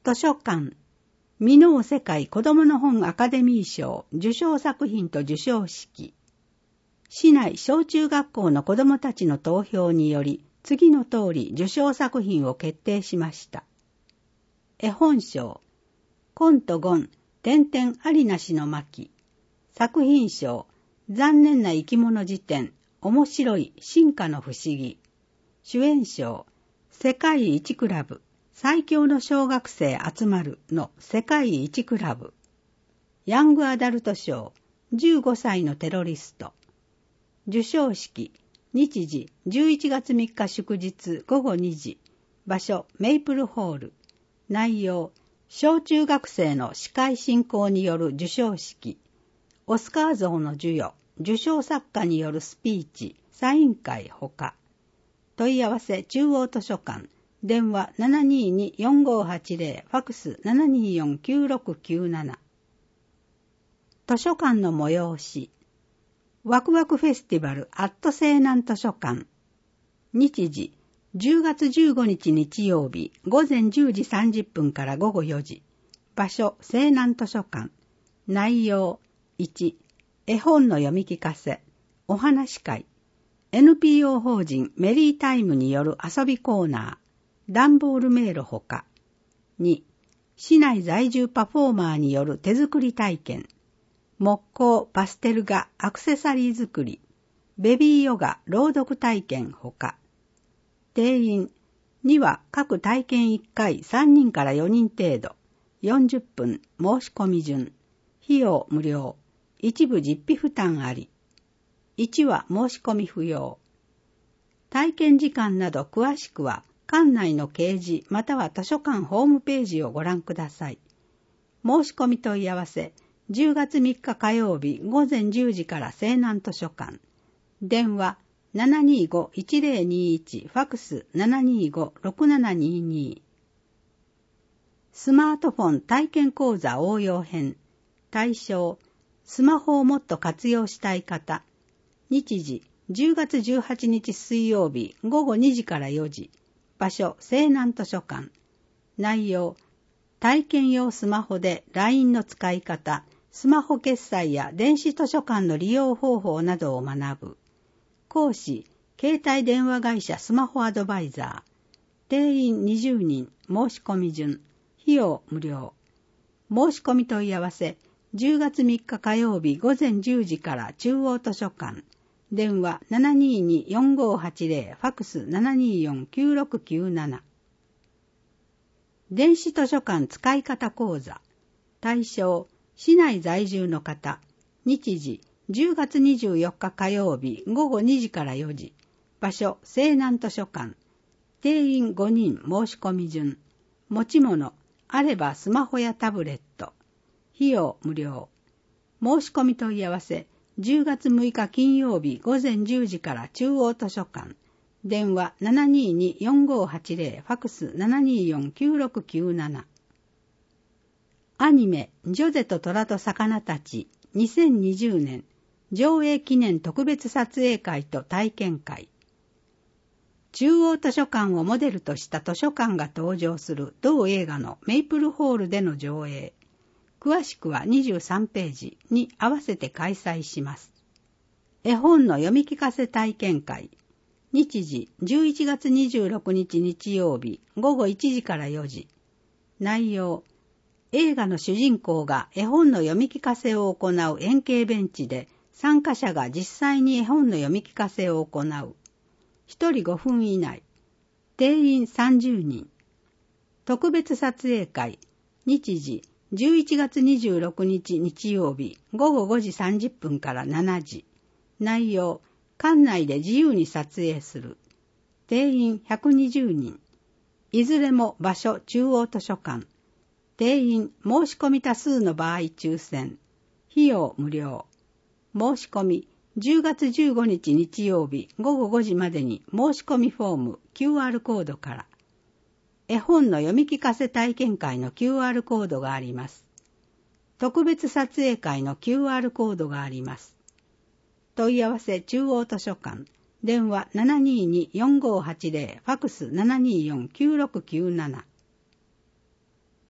図書館、箕面世界子どもの本アカデミー賞受賞作品と授賞式。市内小中学校の子どもたちの投票により、次の通り受賞作品を決定しました。絵本賞、コントゴン、ありなしの巻。作品賞、残念な生き物辞典、面白い進化の不思議。主演賞、世界一クラブ、最強の小学生集まるの世界一クラブ。ヤングアダルト賞、15歳のテロリスト。授賞式、日時11月3日祝日午後2時。場所、メイプルホール。内容、小中学生の司会進行による授賞式。オスカー像の授与、受賞作家によるスピーチ、サイン会ほか。問い合わせ中央図書館。電話 722-4580 ファクス 724-9697。 図書館の催し、ワクワクフェスティバルアット西南図書館。日時10月15日日曜日午前10時30分から午後4時。場所西南図書館。内容1、絵本の読み聞かせ、お話会、NPO 法人メリータイムによる遊びコーナー、段ボール迷路ほか。2、市内在住パフォーマーによる手作り体験。木工、パステル画、アクセサリー作り。ベビーヨガ、朗読体験ほか。定員。2は各体験1回3人から4人程度。40分、申し込み順。費用無料。一部実費負担あり。1は申し込み不要。体験時間など詳しくは、館内の掲示または図書館ホームページをご覧ください。申し込み問い合わせ、10月3日火曜日午前10時から西南図書館。電話 725-1021 ファクス 725-6722。スマートフォン体験講座応用編。対象、スマホをもっと活用したい方。日時、10月18日水曜日午後2時から4時。場所、西南図書館。内容、体験用スマホで LINE の使い方、スマホ決済や電子図書館の利用方法などを学ぶ。講師、携帯電話会社スマホアドバイザー。定員20人、申し込み順。費用無料。申し込み問い合わせ、10月3日火曜日午前10時から中央図書館。電話 722-4580 ファクス 724-9697。 電子図書館使い方講座。対象、市内在住の方。日時、10月24日火曜日午後2時から4時。場所、西南図書館。定員5人申し込み順。持ち物、あればスマホやタブレット。費用無料。申し込み問い合わせ、10月6日金曜日午前10時から中央図書館。電話 722-4580 ファクス 724-9697。アニメジョゼと虎と魚たち2020年上映記念特別撮影会と体験会。中央図書館をモデルとした図書館が登場する同映画のメイプルホールでの上映。詳しくは23ページに合わせて開催します。絵本の読み聞かせ体験会。日時11月26日日曜日午後1時から4時。内容、映画の主人公が絵本の読み聞かせを行う円形ベンチで参加者が実際に絵本の読み聞かせを行う。1人5分以内。定員30人。特別撮影会。日時11月26日日曜日午後5時30分から7時。内容、館内で自由に撮影する。定員120人。いずれも場所中央図書館。定員申し込み多数の場合抽選。費用無料。申し込み10月15日日曜日午後5時までに申し込みフォーム QR コードから。絵本の読み聞かせ体験会の QR コードがあります。特別撮影会の QR コードがあります。問い合わせ中央図書館。電話 722-4580 ファクス 724-9697。